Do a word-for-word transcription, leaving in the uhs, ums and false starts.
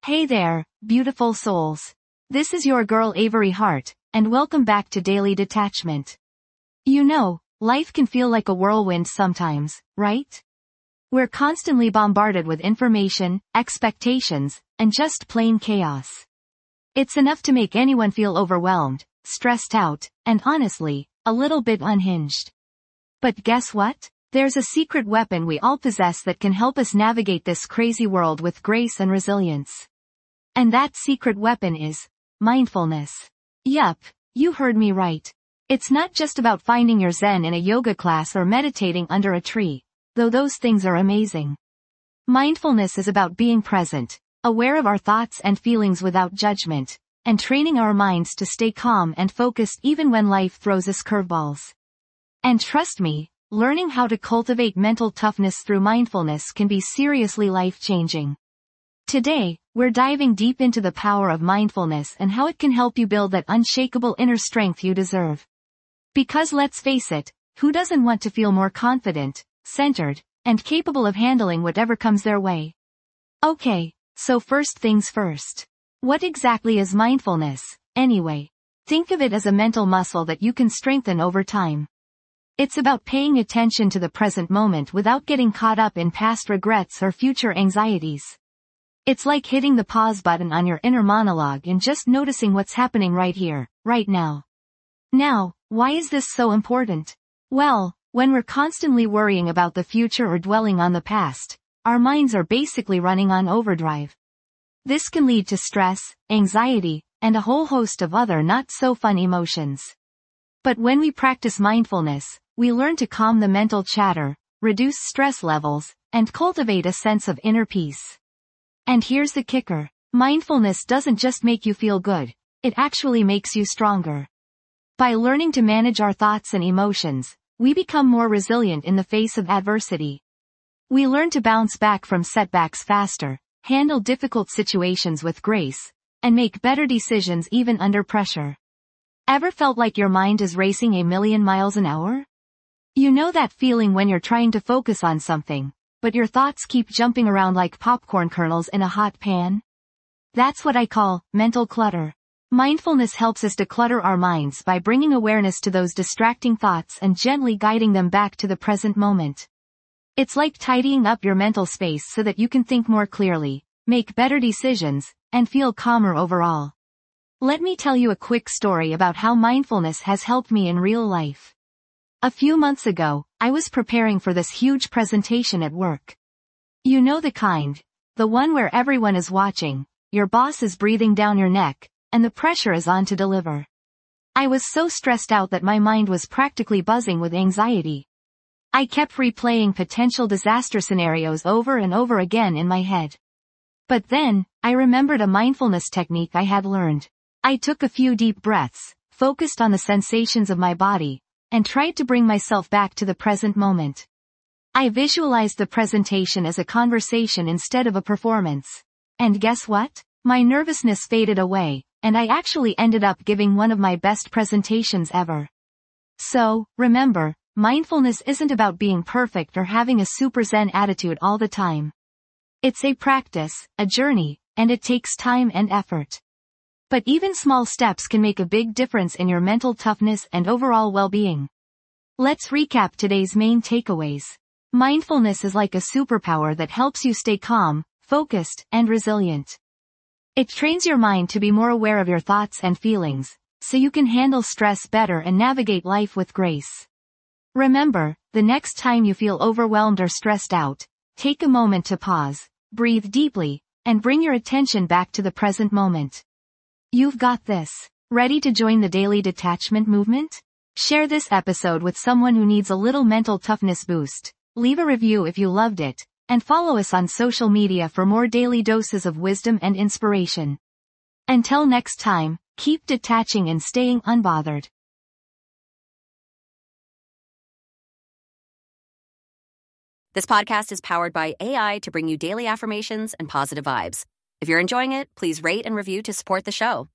Hey there, beautiful souls. This is your girl Avery Hart, and welcome back to Daily Detachment. You know, life can feel like a whirlwind sometimes, right? We're constantly bombarded with information, expectations, and just plain chaos. It's enough to make anyone feel overwhelmed, stressed out, and honestly, a little bit unhinged. But guess what? There's a secret weapon we all possess that can help us navigate this crazy world with grace and resilience. And that secret weapon is mindfulness. Yup, you heard me right. It's not just about finding your zen in a yoga class or meditating under a tree, though those things are amazing. Mindfulness is about being present, aware of our thoughts and feelings without judgment, and training our minds to stay calm and focused even when life throws us curveballs. And trust me, learning how to cultivate mental toughness through mindfulness can be seriously life-changing. Today, we're diving deep into the power of mindfulness and how it can help you build that unshakable inner strength you deserve. Because let's face it, who doesn't want to feel more confident, centered, and capable of handling whatever comes their way? Okay, so first things first. What exactly is mindfulness, anyway? Think of it as a mental muscle that you can strengthen over time. It's about paying attention to the present moment without getting caught up in past regrets or future anxieties. It's like hitting the pause button on your inner monologue and just noticing what's happening right here, right now. Now, why is this so important? Well, when we're constantly worrying about the future or dwelling on the past, our minds are basically running on overdrive. This can lead to stress, anxiety, and a whole host of other not-so-fun emotions. But when we practice mindfulness, we learn to calm the mental chatter, reduce stress levels, and cultivate a sense of inner peace. And here's the kicker. Mindfulness doesn't just make you feel good, it actually makes you stronger. By learning to manage our thoughts and emotions, we become more resilient in the face of adversity. We learn to bounce back from setbacks faster, handle difficult situations with grace, and make better decisions even under pressure. Ever felt like your mind is racing a million miles an hour? You know that feeling when you're trying to focus on something, but your thoughts keep jumping around like popcorn kernels in a hot pan? That's what I call mental clutter. Mindfulness helps us declutter our minds by bringing awareness to those distracting thoughts and gently guiding them back to the present moment. It's like tidying up your mental space so that you can think more clearly, make better decisions, and feel calmer overall. Let me tell you a quick story about how mindfulness has helped me in real life. A few months ago, I was preparing for this huge presentation at work. You know the kind. The one where everyone is watching, your boss is breathing down your neck, and the pressure is on to deliver. I was so stressed out that my mind was practically buzzing with anxiety. I kept replaying potential disaster scenarios over and over again in my head. But then, I remembered a mindfulness technique I had learned. I took a few deep breaths, focused on the sensations of my body, and tried to bring myself back to the present moment. I visualized the presentation as a conversation instead of a performance. And guess what? My nervousness faded away, and I actually ended up giving one of my best presentations ever. So, remember, mindfulness isn't about being perfect or having a super zen attitude all the time. It's a practice, a journey, and it takes time and effort. But even small steps can make a big difference in your mental toughness and overall well-being. Let's recap today's main takeaways. Mindfulness is like a superpower that helps you stay calm, focused, and resilient. It trains your mind to be more aware of your thoughts and feelings, so you can handle stress better and navigate life with grace. Remember, the next time you feel overwhelmed or stressed out, take a moment to pause, breathe deeply, and bring your attention back to the present moment. You've got this. Ready to join the Daily Detachment movement? Share this episode with someone who needs a little mental toughness boost. Leave a review if you loved it, and follow us on social media for more daily doses of wisdom and inspiration. Until next time, keep detaching and staying unbothered. This podcast is powered by A I to bring you daily affirmations and positive vibes. If you're enjoying it, please rate and review to support the show.